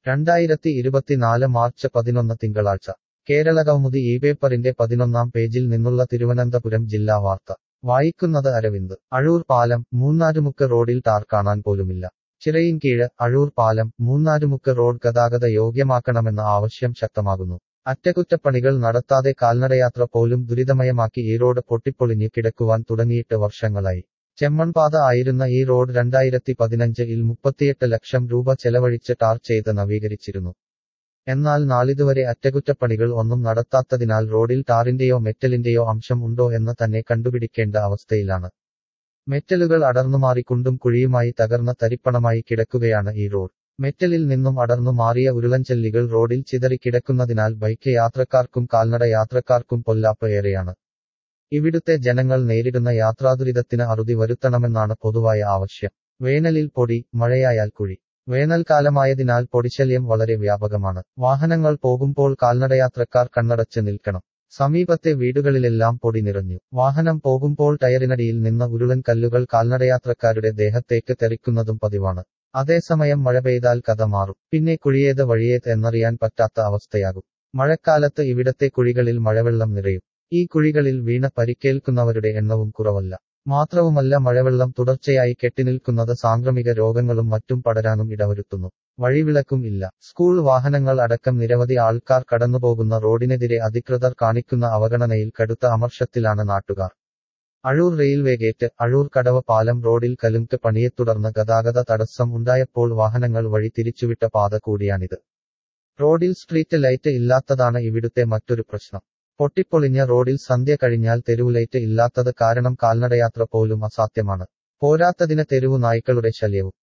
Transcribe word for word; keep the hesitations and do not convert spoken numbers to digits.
രണ്ടായിരത്തി ഇരുപത്തിനാല് മാർച്ച് പതിനൊന്ന് തിങ്കളാഴ്ച കേരളകൗമുദി ഈ പേപ്പറിന്റെ പതിനൊന്നാം പേജിൽ നിന്നുള്ള തിരുവനന്തപുരം ജില്ലാ വാർത്ത വായിക്കുന്നത് അരവിന്ദ്. അഴൂർ പാലം മൂന്നാറ്റുമുക്ക് റോഡിൽ ടാർ കാണാൻ പോലുമില്ല. ചിറയിൻകീഴ് അഴൂർ പാലം മൂന്നാറ്റുമുക്ക് റോഡ് ഗതാഗത യോഗ്യമാക്കണമെന്ന ആവശ്യം ശക്തമാകുന്നു. അറ്റകുറ്റപ്പണികൾ നടത്താതെ കാൽനടയാത്ര പോലും ദുരിതമയമാക്കി ഈ റോഡ് പൊട്ടിപ്പൊളിഞ്ഞ് കിടക്കുവാൻ തുടങ്ങിയിട്ട് വർഷങ്ങളായി. ചെമ്മൺപാത ആയിരുന്ന ഈ റോഡ് രണ്ടായിരത്തി പതിനഞ്ച് ഇൽ മുപ്പത്തിയെട്ട് ലക്ഷം രൂപ ചെലവഴിച്ച് ടാർ ചെയ്ത് നവീകരിച്ചിരുന്നു. എന്നാൽ നാളിതുവരെ അറ്റകുറ്റപ്പണികൾ ഒന്നും നടത്താത്തതിനാൽ റോഡിൽ ടാറിന്റെയോ മെറ്റലിന്റെയോ അംശം ഉണ്ടോ എന്ന് തന്നെ കണ്ടുപിടിക്കേണ്ട അവസ്ഥയിലാണ്. മെറ്റലുകൾ അടർന്നുമാറി കുണ്ടും കുഴിയുമായി തകർന്ന തരിപ്പണമായി കിടക്കുകയാണ് ഈ റോഡ്. മെറ്റലിൽ നിന്നും അടർന്നു മാറിയ ഉരുളൻചെല്ലികൾ റോഡിൽ ചിതറിക്കിടക്കുന്നതിനാൽ ബൈക്ക് യാത്രക്കാർക്കും കാൽനട യാത്രക്കാർക്കും പൊല്ലാപ്പ് ഏറെയാണ്. ഇവിടുത്തെ ജനങ്ങൾ നേരിടുന്ന യാത്രാദുരിതത്തിന് അറുതി വരുത്തണമെന്നാണ് പൊതുവായ ആവശ്യം. വേനലിൽ പൊടി, മഴയായാൽ കുഴി. വേനൽക്കാലമായതിനാൽ പൊടിശല്യം വളരെ വ്യാപകമാണ്. വാഹനങ്ങൾ പോകുമ്പോൾ കാൽനടയാത്രക്കാർ കണ്ണടച്ച് നിൽക്കണം. സമീപത്തെ വീടുകളിലെല്ലാം പൊടി നിറഞ്ഞു. വാഹനം പോകുമ്പോൾ ടയറിനടിയിൽ നിന്ന് ഉരുളൻ കല്ലുകൾ കാൽനടയാത്രക്കാരുടെ ദേഹത്തേക്ക് തെറിക്കുന്നതും പതിവാണ്. അതേസമയം മഴ പെയ്താൽ കഥ മാറും. പിന്നെ കുഴിയേത് വഴിയേത് എന്നറിയാൻ പറ്റാത്ത അവസ്ഥയാകും. മഴക്കാലത്ത് ഇവിടത്തെ കുഴികളിൽ മഴവെള്ളം നിറയും. ഈ കുഴികളിൽ വീണ പരിക്കേൽക്കുന്നവരുടെ എണ്ണവും കുറവല്ല. മാത്രവുമല്ല, മഴവെള്ളം തുടർച്ചയായി കെട്ടിനിൽക്കുന്നത് സാംക്രമിക രോഗങ്ങളും മറ്റും പടരാനും ഇടവരുത്തുന്നു. വഴിവിളക്കും ഇല്ല. സ്കൂൾ വാഹനങ്ങൾ അടക്കം നിരവധി ആൾക്കാർ കടന്നുപോകുന്ന റോഡിനെതിരെ അധികൃതർ കാണിക്കുന്ന അവഗണനയിൽ കടുത്ത അമർഷത്തിലാണ് നാട്ടുകാർ. അഴൂർ റെയിൽവേ ഗേറ്റ്, അഴൂർ കടവ് പാലം റോഡിൽ കലുങ്ക് പണിയെത്തുടർന്ന് ഗതാഗത തടസ്സം ഉണ്ടായപ്പോൾ വാഹനങ്ങൾ വഴി തിരിച്ചുവിട്ട പാത കൂടിയാണിത്. റോഡിൽ സ്ട്രീറ്റ് ലൈറ്റ് ഇല്ലാത്തതാണ് ഇവിടുത്തെ മറ്റൊരു പ്രശ്നം. പൊട്ടിപ്പൊളിഞ്ഞ റോഡിൽ സന്ധ്യ കഴിഞ്ഞാൽ തെരുവുലൈറ്റ് ഇല്ലാത്തത് കാരണം കാൽനടയാത്ര പോലും അസാധ്യമാണ്. പോരാത്തതിന് തെരുവു നായ്ക്കളുടെ ശല്യവും.